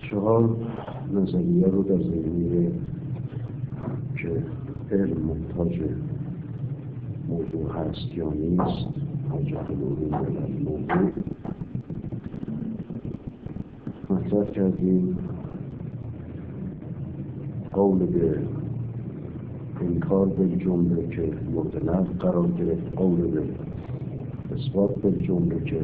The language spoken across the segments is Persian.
4 نظریه رو در ذهن که علم محتاج موضوع هست یا نیست، حاجت العلوم به موضوع مطرح کردیم. قول به انکار بالجمله که مورد نقد قرار گرفت، قول به اثبات بالجمله که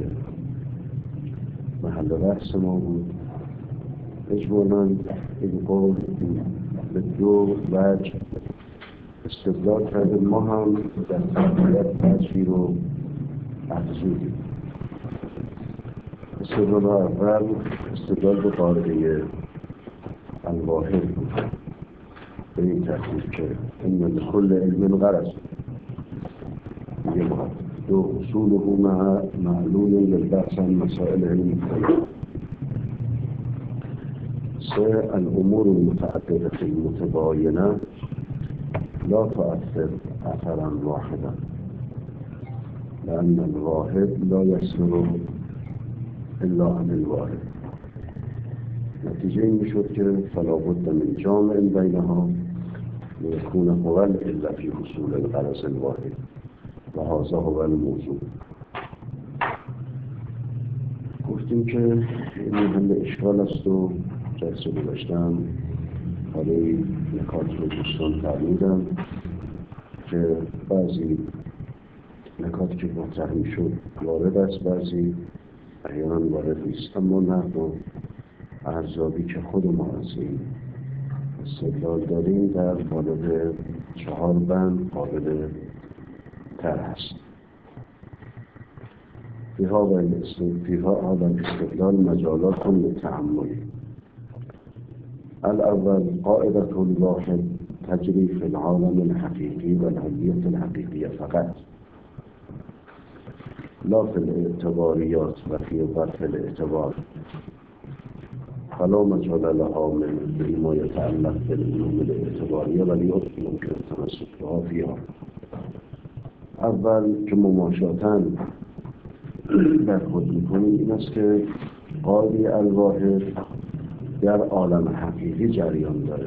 محل بحث ما بود. اجمالاً این قول به 2 وجه استدلال کرده. ما هم در تقریبات وجهی رو افزودیم. استدلال اول استدلال به قاعده الواحد بود، به این ترتیب که این لکل علم غرض، میگه ما 2 اصوله معلول للبحث عن مسائل علمی. 3 الامور المتعدده المتباینه لا تؤثر اثرا واحدا لان الواحد لا يصدر الا عن الواحد. نتیجه این میشد که فلا بد من جامع بینها لیکون هو العلة فی حصول الغرض الواحد و هذا هو الموضوع. گفتیم که این محل اشکال است و جلسه گذاشتم حالا نکات رو دوستان فرمودم که بعضی نکاتی که مطرح میشد وارد است، بعضی احیانا وارد نیست. اما نقد و ارزیابی که خود ما از این استدلال داریم در قالب 4 بند قابل تر هست. فیها و الاستدلال مجالات للتأمل. الاول قاعدة الواحد تجری فی العالم الحقیقی و العلیة الحقیقیة فقط لا فی الاعتباریات و فی الاعتبار، فلا مجال لها من ما يتعلق بالعلوم الاعتباریه ولی ممکن التمسک بها فیها. اول که مماشاتاً در خود میکنیم این است که قاعده الواحد در عالم حقیقی جریان داره.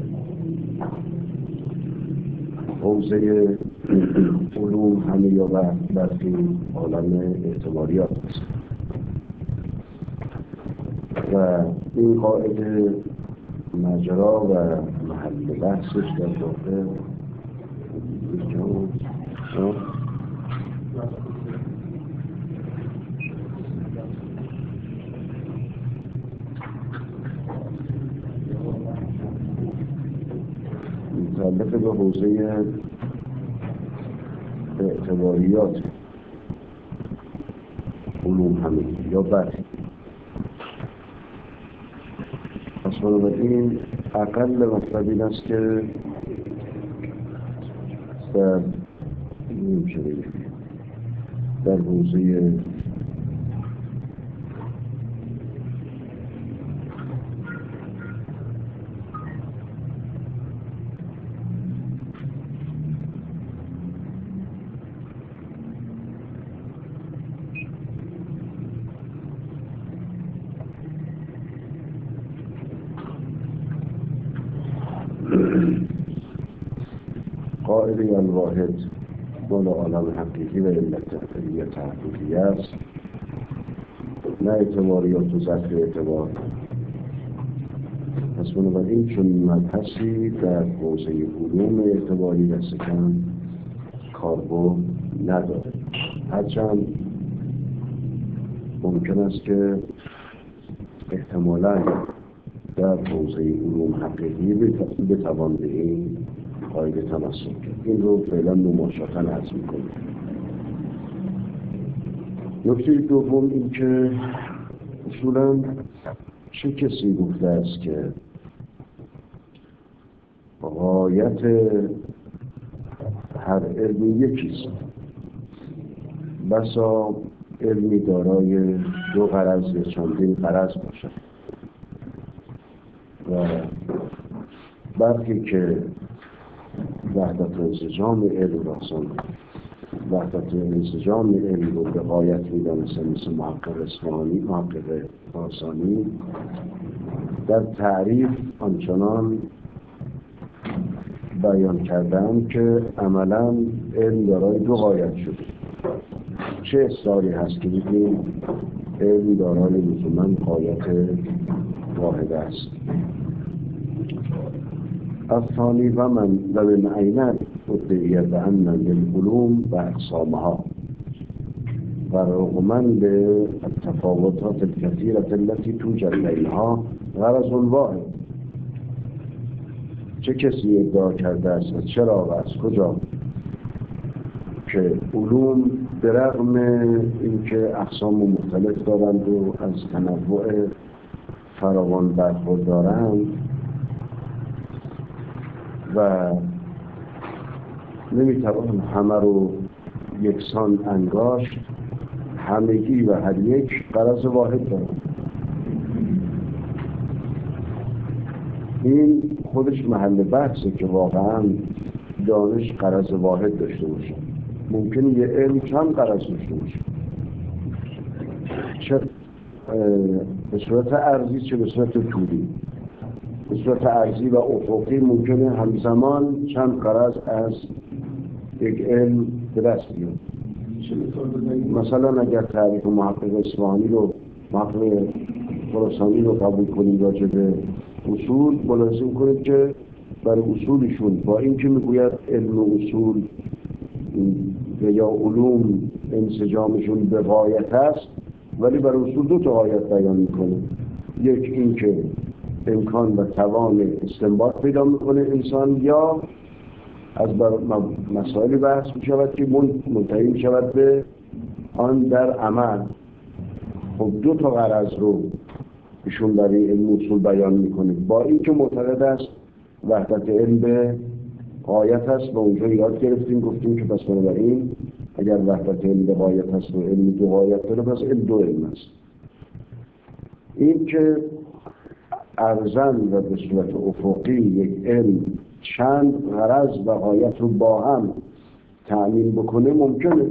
حوزه علوم همه یا برخی عالم اعتباریات است و این قاعده مجرا و محل بحثش در واقع متعلق به حوزه اعتباریات علوم همه یا برخی. پس بنابراین اقل مطلب این است که در حوزه قاعده الواحد مال عالم حقیقی و علت حقیقی است، نه اعتباریات و ظرف اعتبار. پس بنابراین چون مبحثی در حوزه علوم اعتباری دست کم کاربرد نداره، هرچند ممکن است که احتمالاً در حوزه علوم حقیقی بتوان به این قاعده تمسک کرد. این رو فعلا مماشاتاً عرض می‌کنیم. نکته دوم این که اصولاً چه کسی گفته است که غایت هر علمی یکیست؟ بسا علمی دارای 2 غرض یا چندین غرض باشد و برخی که وحدت انسجام علم راسان وحدت انسجام علم رو به غایت می‌دانستند، مثل محقق اصفهانی، محقق خراسانی، در تعریف آنچنان بیان کردم که عملاً علم دارای دو غایت شده. چه اصراری هست که بگیم علم دارای لزوماً غایت واحد است. الثانی و من عینت ادعی بأن للعلوم و اقسامها و رغما للتفاوتات الكثيرة التي توجد بینها غرض واحد. چه کسی ادعا کرده است و چرا و از کجا که علوم به رغم اینکه اقسام مختلف دارند و از تنوع فراوان برخوردارند و نمیتوان همه رو یکسان انگاشت، همگی و هر یک غرض واحد دارند. این خودش محل بحثه که واقعا دانش غرض واحد داشته باشه. ممکنه یه علم چند غرض داشته باشه، چه به صورت ارضی چه به صورت طولی. به صورت ارضی و افقی ممکنه همزمان چند غرض از یک علم به دست بیاد. مثلا اگر تعریف محقق اصفهانی رو، محقق خراسانی رو قبول کنیم راجع به اصول، ملاحظه کنید که برای اصولشون با اینکه میگوید علم و اصول یا علوم انسجامشون به غایت است، ولی برای اصول دو تا غایت بیان میکنه. یک اینکه امکان و توان استنباط پیدا میکنه انسان، یا از مسائل بحث میشود که منتهی میشود به آن در عمل. خب دو تا غرض رو ایشون برای علم اصول بیان میکنه، با اینکه معتقد است وحدت علم به غایت است. و اونجا یاد گرفتیم گفتیم که پس بنابراین اگر وحدت علم به غایت است و علم دو غایت داره، پس علم دو علم است. این که ارزن و به صورت افقی یک علم چند غرض و غایت رو با هم تأمین بکنه ممکنه.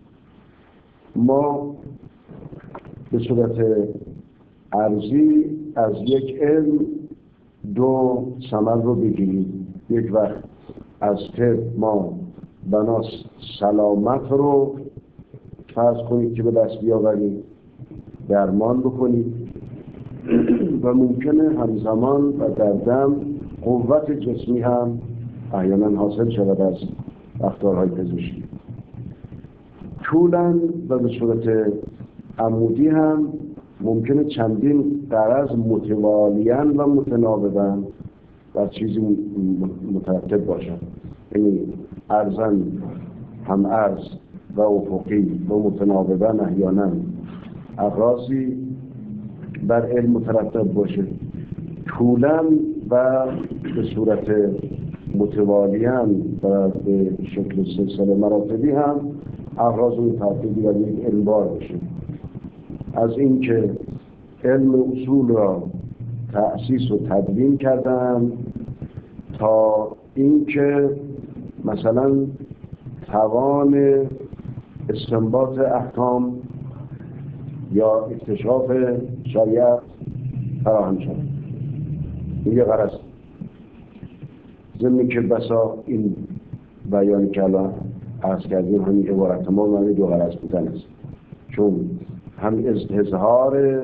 ما به صورت ارضی از یک علم دو ثمر رو بگیریم. یک وقت از طب ما بنا سلامت رو فرض کنید که به دست بیاوریم، درمان بکنیم و ممکنه همزمان و در دم قوت جسمی هم احیانا حاصل شود از رفتارهای پزشکی. طولاً و به صورت عمودی هم ممکنه چندین غرض متوالیاً و متناوباً بر چیزی مترتب باشند. یعنی ارزاً هم ارز و افقی و متناوباً احیانا اغراضی بر علم مترتب باشه. طولاً و به صورت متوالیاً و به شکل سلسله مراتبی هم اغراض متعددی بر یک علم بار باشه. از اینکه علم اصول را تأسیس و تدوین کردن تا اینکه مثلا توان استنباط احکام یا اکتشاف شریعت فراهم شد. این یه غرض. ضمن که بسا این بیان که الان عرض کردیم همین عبارت ما معنی دو غرض بودن است، چون هم اظهار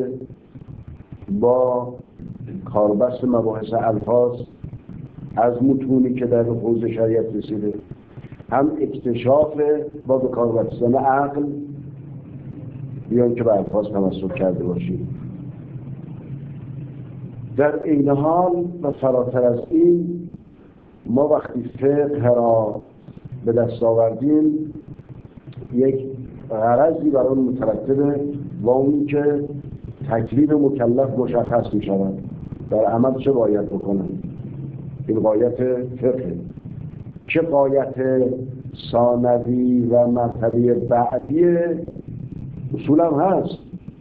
با کاربست مباحث الفاظ از متونی که در حوزه شریعت رسیده، هم اکتشاف با به کار بستن عقل بیان که به الفاظ تمسک کرده باشیم. در این حال و فراتر از این، ما وقتی فقه را به دست آوردیم یک غرضی برای اون مترتبه و اون که تکلیف مکلف مشخص می شود در عمل چه باید بکنن. این غایت فقه. چه غایت ثانوی و مرتبه بعدی اصول هم هست.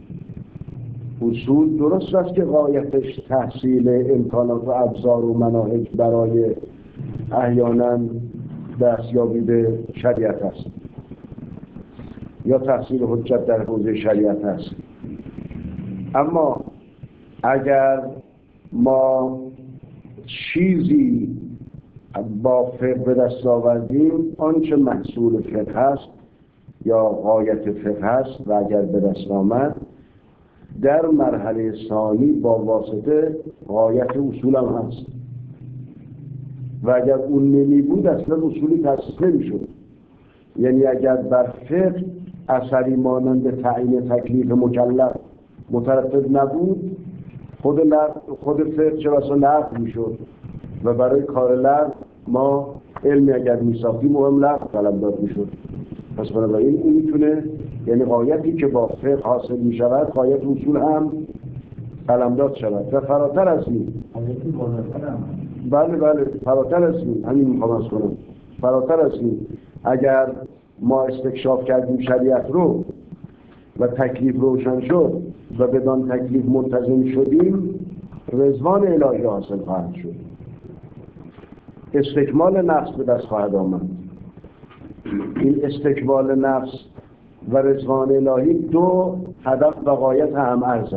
اصول درست است که غایتش تحصیل امکانات و ابزار و مناهج برای احیانا دستیابی به شریعت است یا تحصیل حجت در حوزه شریعت است. اما اگر ما چیزی با فقه به دست آوردیم، آنچه محصول فقه هست یا غایت فقه هست و اگر به دست آمد در مرحله ثانی با واسطه غایت اصول هم هست و اگر اون نمی بود اصلا اصولی تأسیس نمی شد. یعنی اگر بر فقه اثری مانند تعیین تکلیف مکلف مترتب نبود، خود فقه چه بسا لغو می شد و برای کار لغو ما علمی اگر می ساختیم مهم لغو طلبدار می شد. پس بنابراین این میتونه، یعنی غایتی که با فقه حاصل می شود غایت اصول هم قلمداد شود و فراتر از این. بله فراتر از این، همین میخوام کنم، فراتر از این اگر ما استکشاف کردیم شریعت رو و تکلیف روشن شد و بدان تکلیف ملتزم شدیم، رضوان الهی حاصل خواهد شد، استکمال نفس به دست خواهد آمد. این استکمال نفس و رضوان الهی دو هدف و غایت هم ارزه،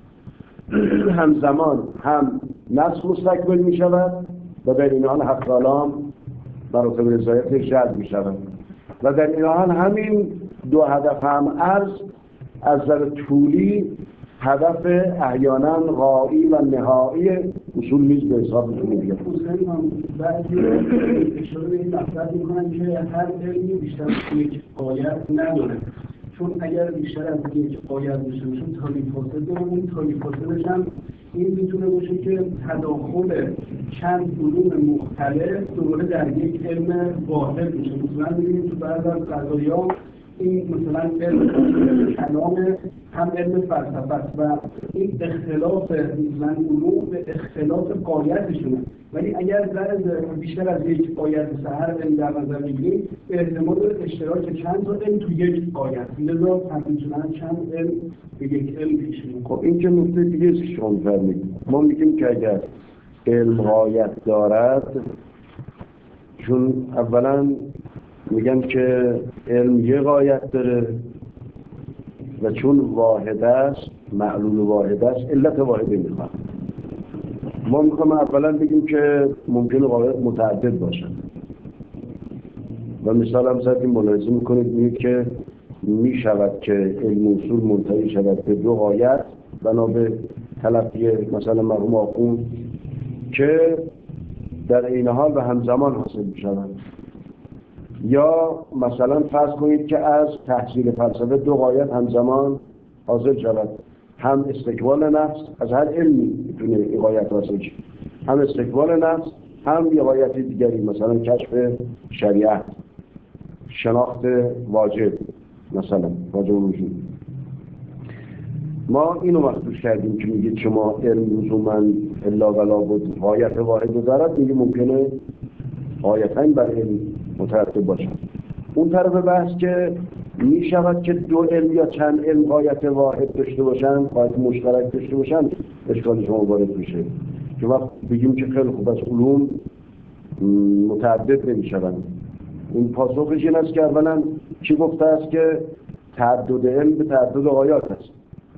همزمان هم نفس مستکمل می شود و در این حال حق کلام مراتب رضایت جلب می شود و در این حال همین دو هدف هم ارز از نظر طولی هدف احیانا غایی و نهایی اصول نیز به حساب میتونیم بیاد. بعضی اشاره به این مطلب میکنن که هر علمی بیشتر از یک غایت نداره، چون اگر بیشتر از یک غایت داشته باشه تالیف فاسد داره، اون تالیف فاسدش هم این میتونه باشه که تداخل چند علوم مختلف دوباره در یک علم واحد میشه. مثلا میبینیم تو بعضی از قضایا این مثلا علم کلام هم علم فلسفه است و این اختلاف مثلا علوم به اختلاف غایتشونه، ولی اگر بیشتر از یک غایت هر علم در نظر بگیریم احتمال اشتراک چند تا علم تو یک غایت، لذا میتونن چند علم به یک علم پیش میرن. خب این که نکته دیگه است که شما می‌فرمایید. ما میگیم که اگر علم غایت دارد، چون اولا میگن که علم یه غایت داره و چون واحد است، معلول واحد است، علت واحده میخواد. ما میخوام اولا بگیم که ممکنه غایت متعدد باشن و مثال هم زدیم، ملاحظه میکنید میگید که میشود که علم اصول منتهی شود به دو غایت بنا به تلقی مثلا مرحوم آخوند که در این حال و همزمان حاصل میشوند، یا مثلا فرض کنید که از تحصیل فلسفه دو غایت همزمان حاصل شود، هم استکمال نفس، از هر علمی میتونه این غایت حاصل شد، هم استکمال نفس هم یه غایت دیگری مثلا کشف شریعت، شناخت واجب، مثلا واجب وجود. ما اینو مخصوص کردیم که میگید شما علم لزوما الا ولا بود غایت واحد دارد، میگه ممکنه غایتاً بر علم مترتب باشه. اون طرف بحث که می شود که دو علم یا چند علم غایت واحد داشته باشن، غایت مشترک داشته باشن، اشکال شما وارد میشه که وقت بگیم که خیلی خوب از علوم متعدد نمی شوند. این پاسخش این است که اولا چی گفته است که تعدد علم به تعدد غایات است؟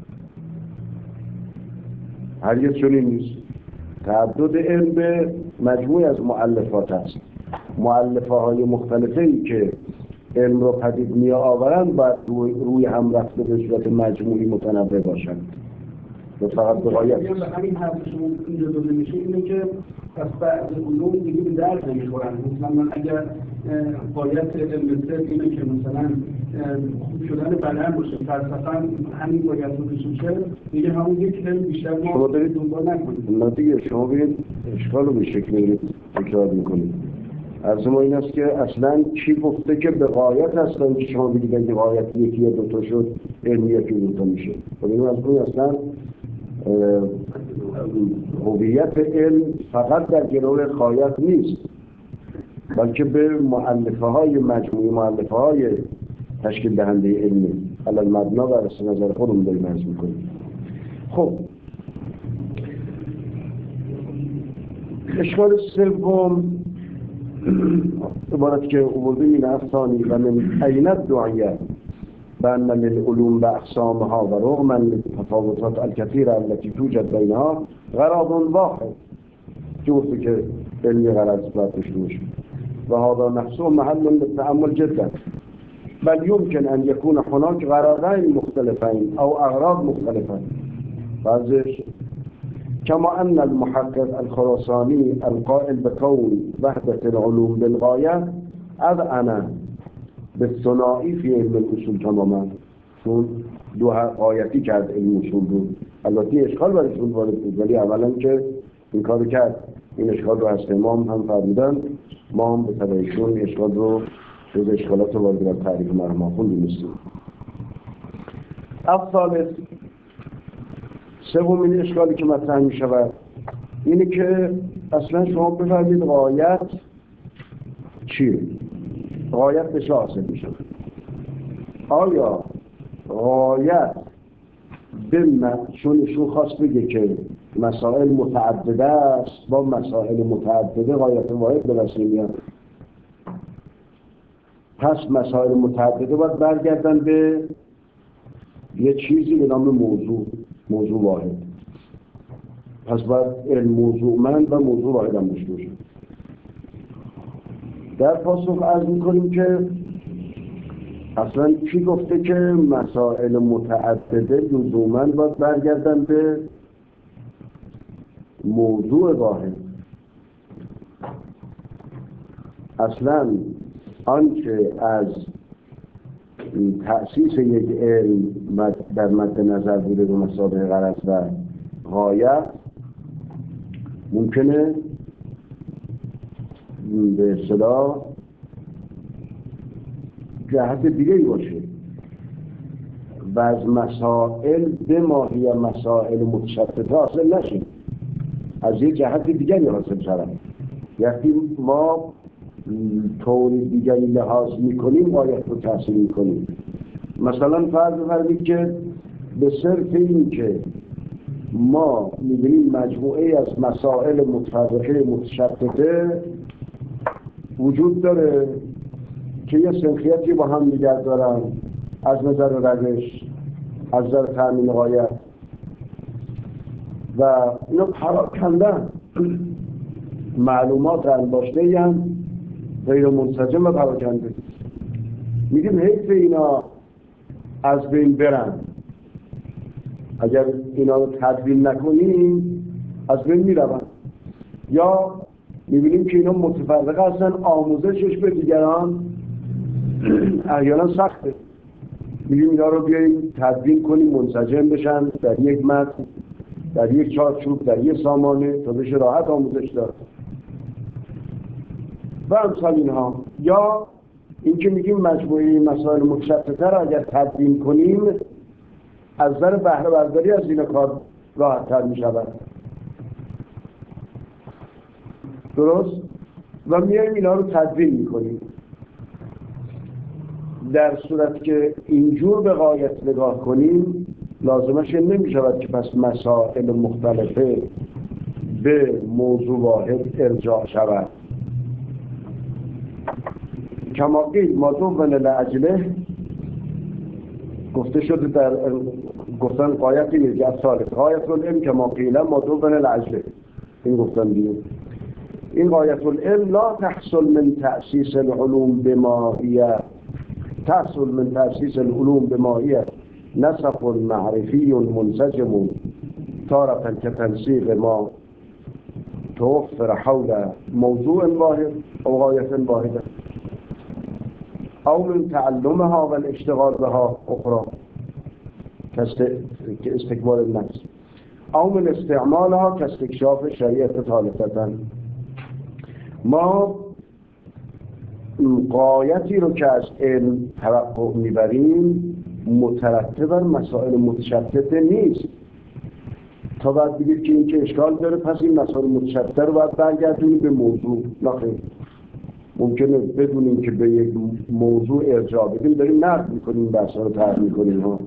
هرگز چنین نیست. تعدد علم به مجموعی از مؤلفات است. مؤلفه های مختلفی که علم رو پدید می آورند باید روی هم رفته به صورت مجموعی متنوع باشند و فقط به غایت. همین حرف شما اینجا داده میشه اینه که پس بعض علوم دیگه به درد نمیخورن. مثلا اگر غایت علم سر اینه که مثلا خوب شدن بدن باشه، فلسفه همین غایت رو بشه، دیگه همون یک علم بیشتر ما دنبال نکنیم. نه دیگه شما بگید اشکال رو به شکلی تکرار میکنید. عرض ما این است که اصلا چی گفته که به غایت هستن که شما بگید که غایت یکی یا دوتا شد علمی یکی دوتا میشه. و این از کنید اصلا هویت علم فقط در گروه غایت نیست، بلکه به مؤلفه های مجموعی مؤلفه های تشکیل دهنده علمی علل مبنا و رسل نظر خودمون داریم عرض میکنیم. خب اشکال سوم عبارت که اوورده این افثانی و من عینت دعیه بأن للعلوم و اقسامها و رغم التفاوتات الكثيرة التي توجد بينها غرض واحد شوفوا که علمی غرض باید توش وهذا نفسه محل للتأمل جدا بل يمكن أن يكون هناك غرضين مختلفين أو أغراض مختلفة بعضش كما أن المحقق الخراساني القائل بكون وحدة العلوم بالغاية أذعن بالثنائي في علم الأصول تماما چون دو آیتی کرد علم اصول بود البته اشکال برای اصول وارد بود ولی اولا که این کار کرد این اشکال رو از امام هم فرمودن ما هم به تبعیشون اشکال رو جز اشکالات وارد در تعریف مرحوم خوندیم نیستیم. الثالث سومین اشکالی که مطرح می شود اینه که اصلا شما بفهمید غایت چیه؟ غایت به چه حاصل می شود؟ آیا غایت چون ایشون خواست بگه که مسائل متعدده است با مسائل متعدده غایت واحد به دست میاد پس مسائل متعدده باید برگردن به یه چیزی به نام موضوع واحد پس باید علم موضوعمند و موضوع واحد هم داشته باشه. در پاسخ عرض می‌کنیم که اصلا کی گفته که مسائل متعدده لزوماً باید برگردن به موضوع واحد؟ اصلا آنچه از تأسیس یک علم در مد نظر بوده به مسابقه غرض و غایت ممکنه به اصطلاح جهت دیگه ای باشه و از مسائل به ماهی مسائل متشتته حاصل نشیم از یک جهت دیگری حاصل شدن یعنی ما طور دیگری لحاظ میکنیم غایت رو تحصیل میکنیم. مثلا فرض بفرمایید که به صرف این که ما میبینیم مجموعه از مسائل متفرقه متشتته وجود داره که یه سنخیتی با هم نگه دارن از نظر روش از نظر تأمین غایت و اینو پراکندن معلومات انباشته هم غیر منسجم و پراکنده میگیم حیث اینا از بین برن اگر اینا رو تدوین نکنیم از بین میرون یا میبینیم که اینا متفرقه هستن آموزشش به دیگران احیانا سخته میگیم اینا رو بیاییم تدوین کنیم منسجم بشن در یک متن در یک چارچوب در یک سامانه تا بشه راحت آموزش داد و امثال اینها. یا اینکه میگیم مجموعه مسائل متشتته را اگر تدوین کنیم از نظر بهره برداری از این کار راحت تر میشود درست و میایم اینا رو تدوین میکنیم در صورت که اینجور به غایت نگاه کنیم لازمش نمی شود که پس مسائل مختلفه به موضوع واحد ارجاع شود. کما قیل ما دون لعجله گفته شده در گفتن غایت یک ثالث غایت العلم کما قیل ما دون لعجله این گفتن دیگه این غایت العلم لا تحصل من تأسیس العلوم بماهیت تحصل من تأسیس العلوم بماهیت نسق معرفی منسجم تارة كتنسيق ما توفر حول موضوع واحد أو غاية واحدة أو من تعلمها والاشتغال بها أخرى كاستكمال النفس أو من استعمالها كاستكشاف شريعة ثالثة. ما غایتی رو که از علم توقع میبریم مترتب بر مسائل متشتته نیست تا بعد بگید که این که اشکال داره پس این مسائل متشتته رو باید برگردونیم به موضوع. نخیر ممکنه بدونیم که به یک موضوع ارجاع بدیم داریم نقد میکنیم بحثا رو طرح میکنیم ها.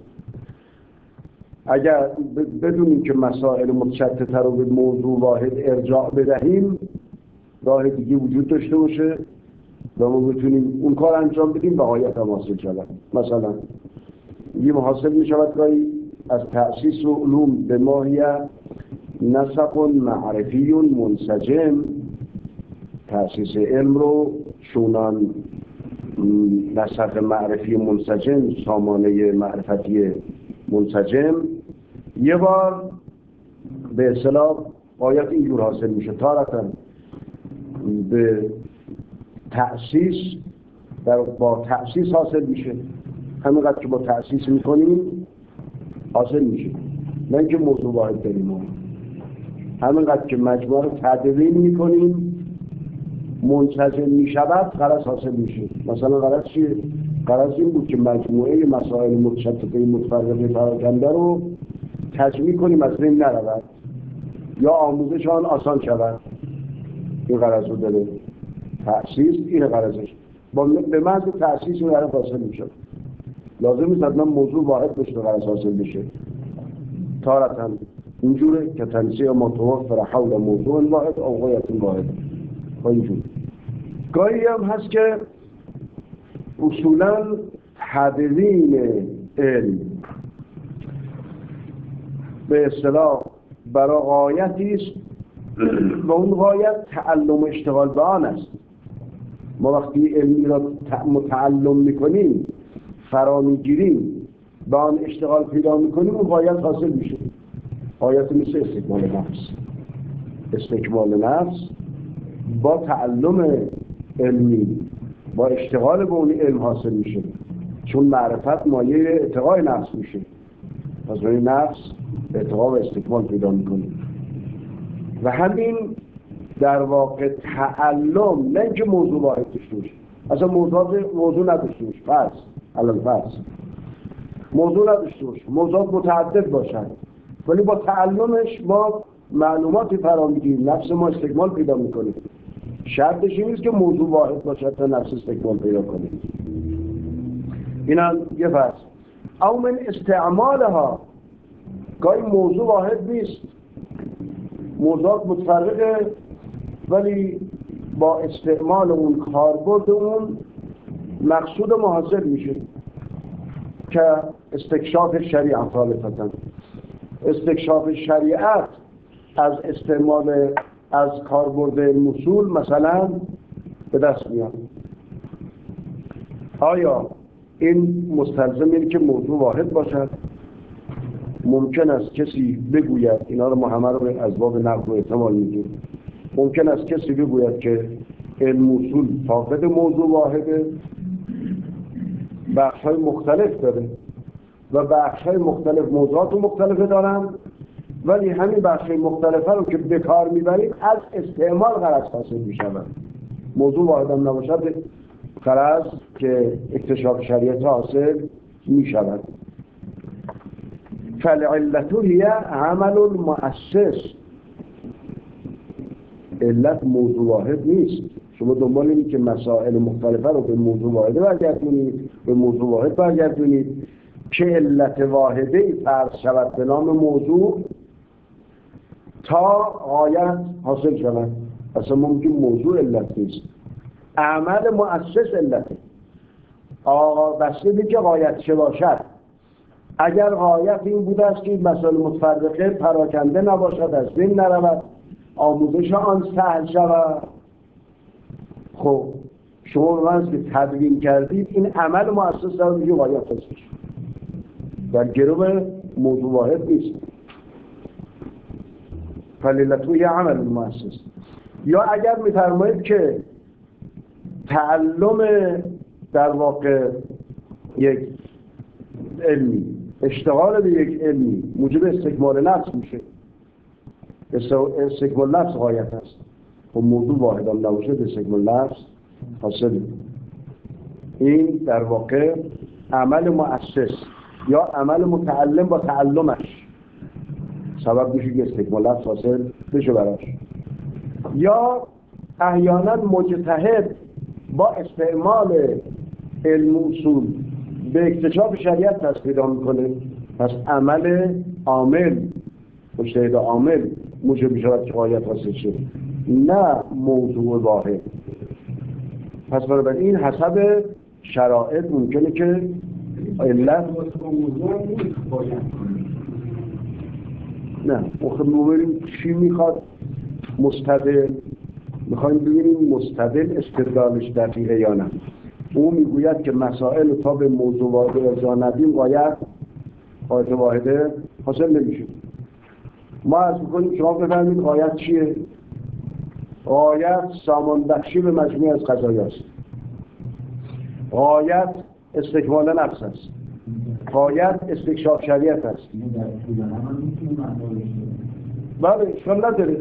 اگر بدونیم که مسائل متشتته رو به موضوع واحد ارجاع بدهیم راه دیگه وجود داشته باشه و ما بتونیم اون کار انجام بدیم و غایت هم حاصل شود. مثلا یه حاصل می شود گاهی از تأسیس علوم به ماهیت نسق معرفی منسجم، تأسیس علم رو چونان نسق معرفی منسجم، سامانه معرفتی منسجم، یه بار به اصطلاح آیت اینجور حاصل میشه. تارتاً به تأسیس با تأسیس حاصل میشه، همینقدر که با تأسیس میکنیم حاصل میشه، نه اینکه موضوع واحد داریم. همینقدر که مجموعه رو تدوین میکنیم منسجم میشود غرض حاصل میشه. مثلا غرض چیه؟ غرض این بود که مجموعه مسائل متشتته متفرقه پراکنده رو تجمیع کنیم از بین نرود یا آموزش آن آسان شود. این غرض رو داره تأسیس، این غرضش. به محض تأسیس این غرض حاصل میشه. لازم نیست حتما موضوع واحد بشه غرض حاصل بشه. تارتاً اینجوره که تنسیه متوفر حول موضوع واحد او غایت واحد. اینجور گاهی هم هست که اصولاً تدوین علم به اصطلاح برای غایتی است و اون غایت تعلم اشتغال به آن است. ما وقتی علمی را متعلم میکنیم، فرا میگیریم، به آن اشتغال پیدا میکنیم، اون غایت حاصل میشه. غایت مثل استکمال نفس. استکمال نفس با تعلم علمی، با اشتغال به اون علم حاصل میشه، چون معرفت مایه ارتقای نفس میشه. پس به نفس ارتقا و استکمال پیدا میکنه. و همین در واقع تعلم، نه اینکه موضوع واحد داشته باشه، اصلا موضوع نداشته باشه، فرض موضوع نداشته باشه، موضوعات متعدد باشن، ولی با تعلمش ما معلوماتی فرا میگیریم، نفس ما استکمال پیدا میکنه. شرطش این نیست که موضوع واحد باشد تا نفس استکمال پیدا کنه. این هم یه فرض. او من استعمالها، گاهی موضوع واحد نیست، موضوعات متفرقه، ولی با استعمال اون، کاربرد اون، مقصود ما حاصل میشه که استکشاف شریعت غالباً. استکشاف شریعت از استعمال، از کاربرد اصول مثلا به دست میاد. آیا این مستلزم اینه که موضوع واحد باشد؟ ممکن است کسی بگوید، اینا رو ما همه رو از باب نقد و احتمال میگیم، ممکن است کسی بگوید که علم اصول فاقد موضوع واحده، بخش‌های مختلف داره و بخش‌های مختلف موضوعات مختلفه دارن، ولی همین بخش‌های مختلفه رو که به کار میبریم از استعمال غرض حاصل میشود. موضوع واحد هم نباشد غرض که اکتشاف شریعت حاصل میشود. فالعلة هي عمل المؤسس. علت موضوع واحد نیست. شما دنبال اینید که مسائل مختلفه رو به موضوع واحد برگردونید، به موضوع واحد برگردونید که علت واحده فرض شود به نام موضوع تا غایت حاصل شود. اصلا ممکن موضوع علت نیست، عمل مؤسس علته. بسته که غایت چه باشد. اگر غایت این بوده است که این مسائل متفرقه پراکنده نباشد، از بین نرود، آموزش آن سهل شود، خب شما وقتی که تدوین کردید این عمل مؤسس رو میگه غایت هستش، در گروه موضوع واحد نیست. فلیلتو یه عمل مؤسس. یا اگر می‌فرمایید که تعلم در واقع یک علمی، اشتغال به یک علمی موجب استکمال نفس میشه، استکمال نفس غایت است، و موضوع واحد هم نباشه استکمال نفس حاصل. این در واقع عمل مؤسس یا عمل متعلم با تعلمش سبب میشه که استکمال نفس حاصل بشه براش. یا احیانا مجتهد با استعمال علم اصول به اکتشاف شریعت دست پیدا میکنه، پس عمل عامل، مجتهد عامل موجب میشود که غایت حاصل شد، نه موضوع واحد. پس بنابراین حسب شرایط ممکنه که علت نه ببینیم چی میخواد مستدل، میخوایم ببینیم مستدل استدلالش دقیقه یا نه. او میگوید که مسائل تا به موضوع واحد ارجاع ندیم قایت واحده حاصل نمیشه. ما از میکنیم شما بفرمایید قایت چیه؟ قایت سامان بخشی به مجموعه از قضایا است. قایت استکمال نفس است. قایت استکشاف شریعت است. بله اشکال نداره.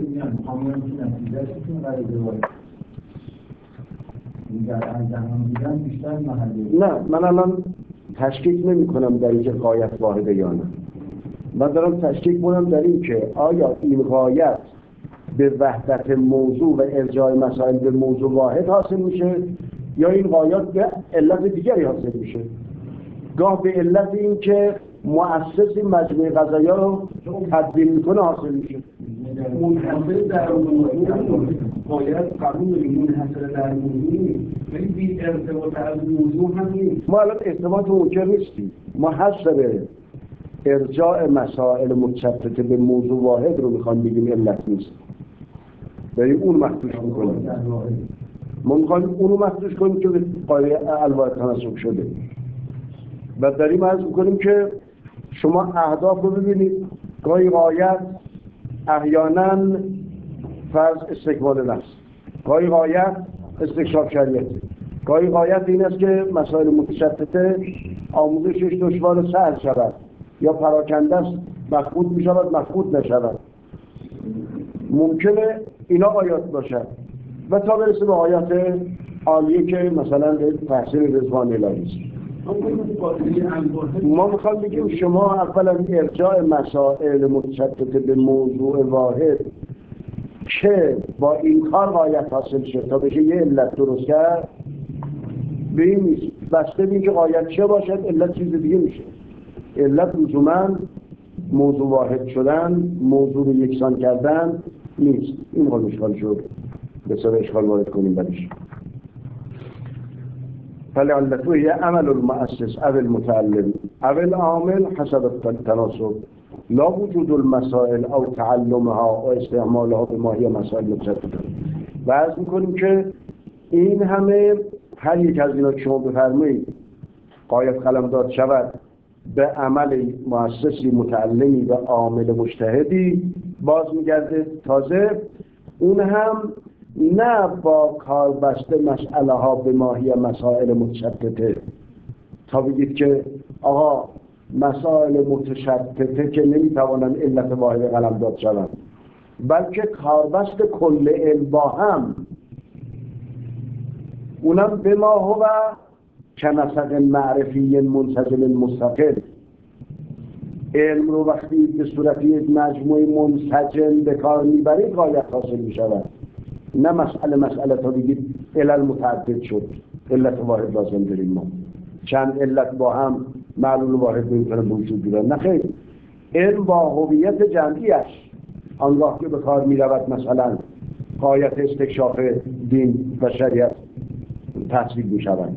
نه من الان تشکیک نمی کنم در اینکه قایت واحده یا نه. من دارم تشکیک کنم در این که آیا این قایت به وحدت موضوع و ارجاع مسائل به موضوع واحد حاصل میشه یا این قایت به علت دیگری حاصل میشه. گاه به علت این که مؤسس مجموعه قضایا رو تبدیل میکنه حاصل میشه. منحصر در موضوع قایت قبول داریم، منحصر در موضوع ولی بی ارتباط از موضوع هم نیست. ما الان ارتباط منکر نیستیم، ما حسب ارجاع مسائل متشتته به موضوع واحد رو میخوام بگیم علت نیست، داریم اون مخدوش میکنیم. ما میخوایم اونو مخدوش کنیم که به قایه الواحد تناسب شده و داریم عرض میکنیم که شما اهداف رو ببینید. گاهی قایت احیانا فرض استکمال نفس، گاهی قایت استکشاف شریعت، گاهی قایت این است که مسائل متشتته آموزشش دشوار و سهل شود یا پراکنده است مفقود می شود مفقود نشود. ممکنه اینا آیات باشد و تا برسه به آیات عالیه که مثلا تحصیل رضوان الهی است. ما میخوام بگیم شما اولا ارجاع مسائل متشتته به موضوع واحد که با این کار قایت حاصل شد تا بشه یه علت درست کرد به این نیست. بسته بین که قایت چه باشد علت چیز دیگه میشه. علت لزوما موضوع واحد شدن، موضوع رو یکسان کردن نیست. این قول اشکال شد به سر اشکال وارد کنیم برش. فلعلته هي عمل المؤسس او المتعلم او العامل حسب التناسب لا وجود المسائل او تعلمها و استعمالها به ما هي مسائل متشتته. و عرض میکنیم که این همه هر یک از اینا که شما بفرمایید قایت قلمداد شود به عمل مؤسسی متعلمی و عامل مجتهدی باز میگرده. تازه اون هم نه با کاربسته مسئله ها به ماهی مسائل متشتته تا بگید که آقا مسائل متشتته که نمیتوانند علت واحد قلمداد شوند، بلکه کاربست کل علم با هم، اونم به ما هو کنسق معرفی منسجم مستقل. علم رو وقتی به صورت یک مجموعه منسجم به کار میبرید غایت حاصل میشود، نه مسئله تا بگید علل متعدد شد علت واحد لازم داریم. ما چند علت با هم معلول واحد نمیتونه وجود بیاره. نه خیر، علم با هویت جمعیش آنگاه که به کار میرود مثلا غایت استکشاف دین و شریعت تحصیل میشود.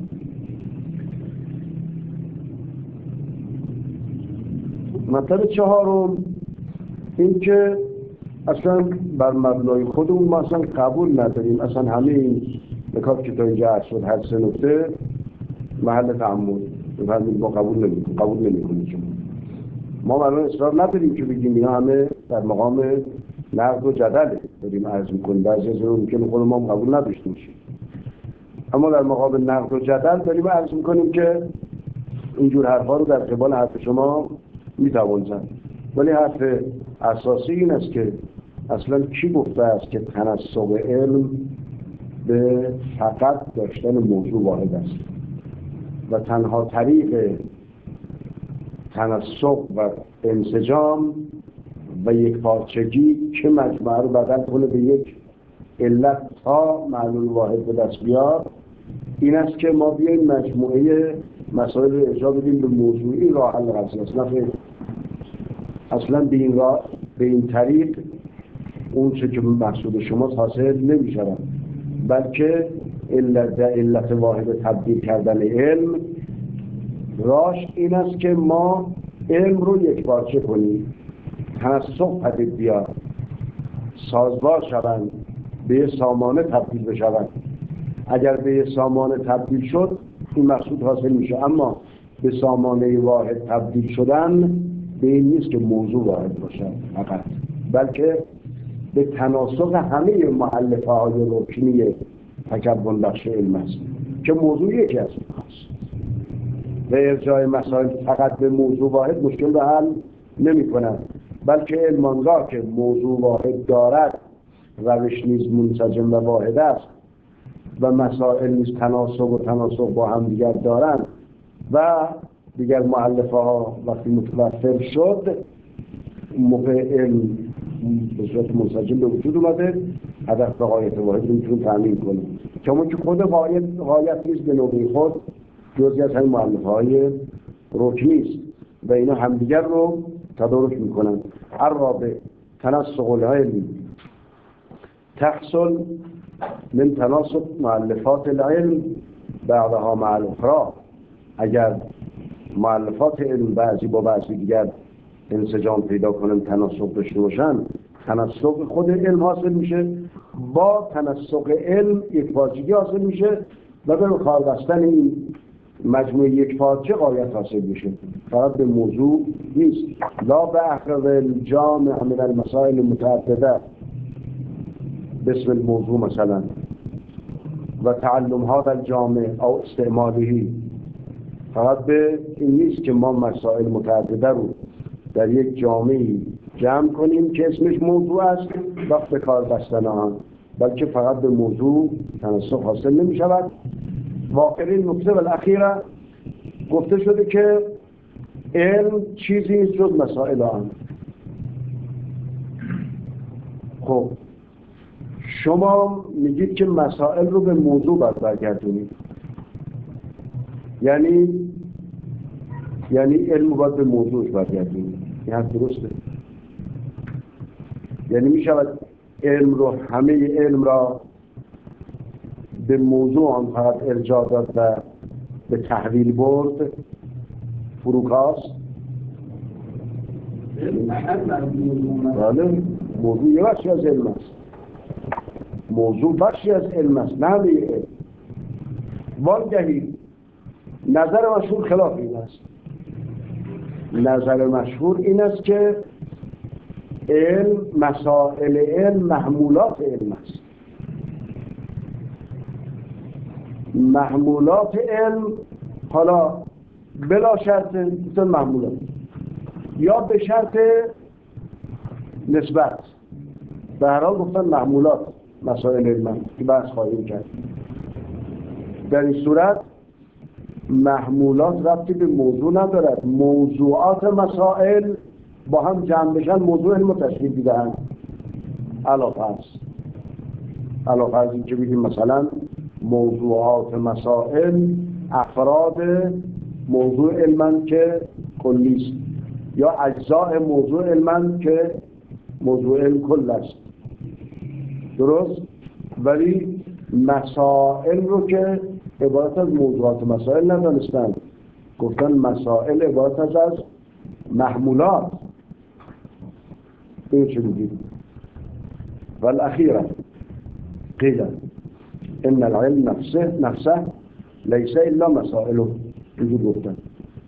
مطلب چهارم این که اصلا بر مبنای خودمون ما اصلا قبول نداریم، اصلا همه این نکات که تا اینجا عرض شد هر سه نکته محل تعامل بفرمایید ما قبول نمی‌کنیم. ما الان اصرار نداریم که بگیم اینا همه در مقام نقد و جدله داریم عرض می‌کنیم. بعضی از اون ممکنه خود ما قبول نداشته باشیم، اما در مقام نقد و جدل داریم عرض می‌کنیم که اینجور حرفا رو در قبال حرف شما میتوان زد. ولی حرف اساسی این است که اصلا کی گفته است که تناسب علم به فقط داشتن موضوع واحد است و تنها طریق تناسب و انسجام و یک پارچگی که مجموعه رو بدل کنه به یک علت تا معلول واحد به دست بیاد این است که ما بیاییم مجموعه مسائل رو ارجاع بدیم به موضوعی راه حل قضیه است. اصلا به این طریق اون چه که مقصود شما حاصل نمی شود، بلکه علت واحد تبدیل کردن علم راش این است که ما علم رو یک پارچه کنیم تناسق پدید بیاد، سازگار شوند، به یه سامانه تبدیل بشوند. اگر به یه سامانه تبدیل شد این مقصود حاصل میشه، اما به سامانه واحد تبدیل شدن به این نیست که موضوع واحد باشه فقط، بلکه به تناسق همه مؤلفه های رکنی تکون بخش علم است که موضوع یکی از اونهاست. و ارجاع مسائل فقط به موضوع واحد مشکل رو حل نمی کند، بلکه علم آنگاه که موضوع واحد دارد، روش نیز منسجم و واحد است و مسائل نیز تناسق با هم دیگر دارند و دیگر مؤلفه ها وقتی متوفر شد، موقع علم به صورت منسجم به وجود اومده، هدف به غایت واحد رو میتونیم تامین کنیم، کما که خود غایت نیست به نوبه خود جزئی از همین مؤلفه های رکنی است و اینا همدیگر رو تدارک میکنن. الرابع تناسق العلم تحصل من تناسق مؤلفات العلم بعضها مع الاخرى. اگر مؤلفات علم بعضی با بعضی دیگر انسجام پیدا کنن، تناسق داشته باشن، تناسق خود علم حاصل میشه، با تناسق علم یک پارچگی حاصل میشه و به کار بستن این مجموعه یک پارچه غایت حاصل میشه، فقط به موضوع نیست. لا بأحرز الجامع من المسائل المتعدده باسم الموضوع مثلا و تعلم هذا الجامع او استعماله. فقط به این نیست که ما مسائل متعدده رو در یک جامعی جمع کنیم که اسمش موضوع است وقت به کار بستن آن، بلکه فقط به موضوع تناسق حاصل نمی شود. واقعی نکته بالاخیره گفته شده که علم چیزی نیست جز مسائل آن. خب شما میگید که مسائل رو به موضوع برگردونید، یعنی علم رو باید به موضوعش برگردونید. این حرف درسته؟ یعنی میشود علم رو، همه علم را به موضوع آن فقط ارجاع داد و به تحویل برد، فروکاست؟ بله، موضوع یه بخشی از علم است، موضوع بخشی از علم است، نه همه علم. وانگهی نظر مشهور خلاف این است. نظر مشهور این است که علم، مسائل علم محمولات علم است. محمولات علم، حالا بلا شرط محمولات یا به شرط نسبت، به هر حال گفتن محمولات مسائل علم که بحث خواهیم کرد. در این صورت محمولات ربطی به موضوع ندارد. موضوعات مسائل با هم جمع بشن موضوع علم تشکیل میدهند. علاوه از این که بگیم مثلا موضوعات مسائل افراد موضوع علم که کلی است، یا اجزاء موضوع علم که موضوع علم کل است، درست؟ ولی مسائل رو که عبارت از موضوعات مسائل ندانستن، گفتن مسائل عبارت از محمولات. این چه میگید؟ والاخیره قیل ان العلم نفسه لیس الا مسائله. اینجور گفتن،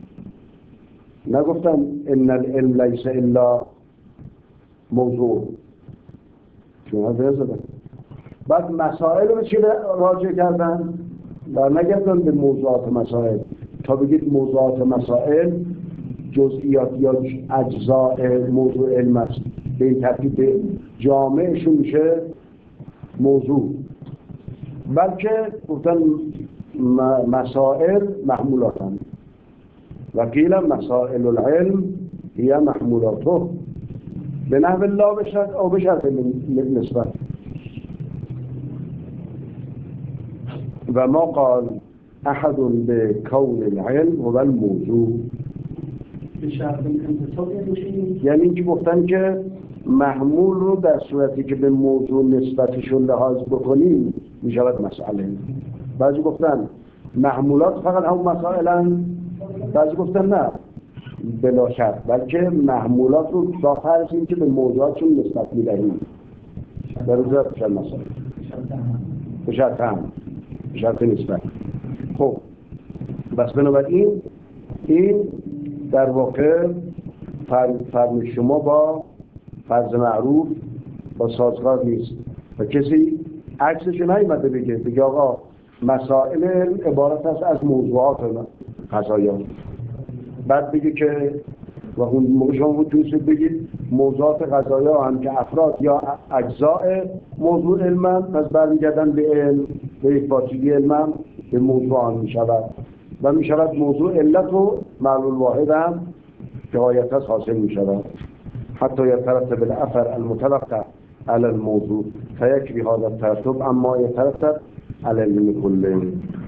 نگفتن ان العلم لیس الا موضوع. شما بذارید بعد مسائل رو چی راجع کردن و نگردن به موضوعات مسائل تا بگید موضوعات مسائل جزئیات یا اجزاء موضوع علم است، به این ترتیب به جامعشون میشه موضوع. بلکه گفتن مسائل محمولاتن و قیل مسائل العلم هي محمولاته به نحو لا بشرط او بشرط نسبت. و ما قال احد به کون العلم و الموضوع، یعنی اینکه گفتن که محمول رو در صورتی که به موضوع نسبتشون لحاظ بکنیم می شود مسئله. بعضی گفتن محمولات فقط هم مسائلن، بعضی گفتن نه، بلا شرط، بلکه محمولات رو با فرض این که به موضوعاتشون نسبت میدهیم در روزت بشن مثلا به شرط هم به شرط نسبت. خب بس بنابراین این در واقع فرم شما با فرض معروف با سازگار نیست و کسی عکسش نیامده بگه آقا مسائل عبارت است از موضوعات قضایا، بعد بگه که و اون موقع شما توصید بگید موضوعات قضایا هم که افراد یا اجزاء موضوع علم پس برمیگردن به علم، به یک باتیگی علم به موضوع آن می شود و می شود موضوع علت و معلول واحد هم که آیت هست حاصل می شود حتی یترتب الاثر المتوقع على الموضوع فیکفی هذا الترتب اما یترتب على العلم كله.